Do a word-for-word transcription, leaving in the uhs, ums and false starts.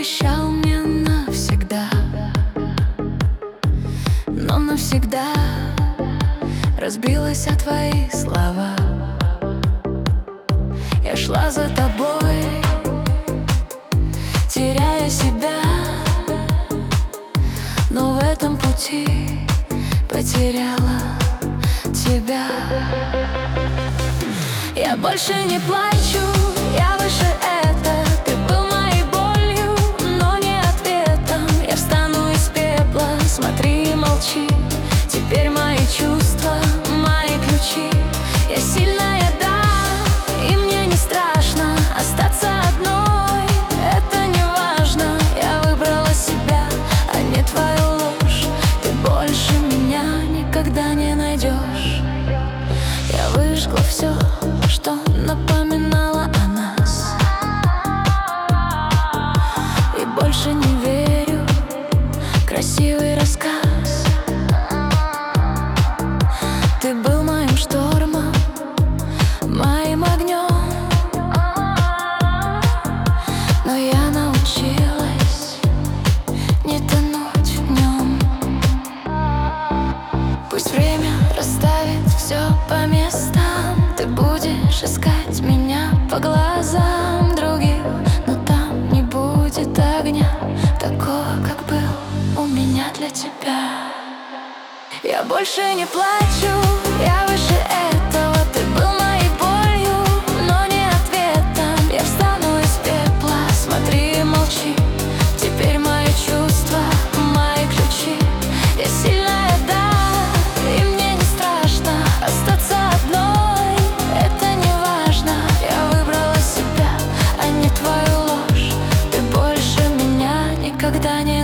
прощал мне навсегда, но навсегда разбилась о твои слова. Я шла за тобой, теряя себя, но в этом пути потеряла тебя. Я больше не плачу, я выше это. Ты был моей болью, но не ответом. Я встану из пепла, смотри и молчи. Теперь мои чувства, мои ключи. Я сильная, да, и мне не страшно остаться одной. Это не важно, я выбрала себя, а не твою ложь. Ты больше меня никогда не найдешь. Я выжгла все, что напоминало о нас, и больше не верю в красивый рассказ. Ты был моим штормом, моим огнем, но я научилась не тонуть в нем. Пусть время расставит все по местам. Ты будешь искать меня по глазам других, но там не будет огня такого, как был у меня для тебя. Я больше не плачу, я выше этого. Ты был моей болью, но не ответом. Я встану из пепла, смотри и молчи. Теперь мои чувства, мои ключи. Я сильная, да, и мне не страшно остаться одной. Это не важно, я выбрала себя, а не твою ложь. Ты больше меня никогда не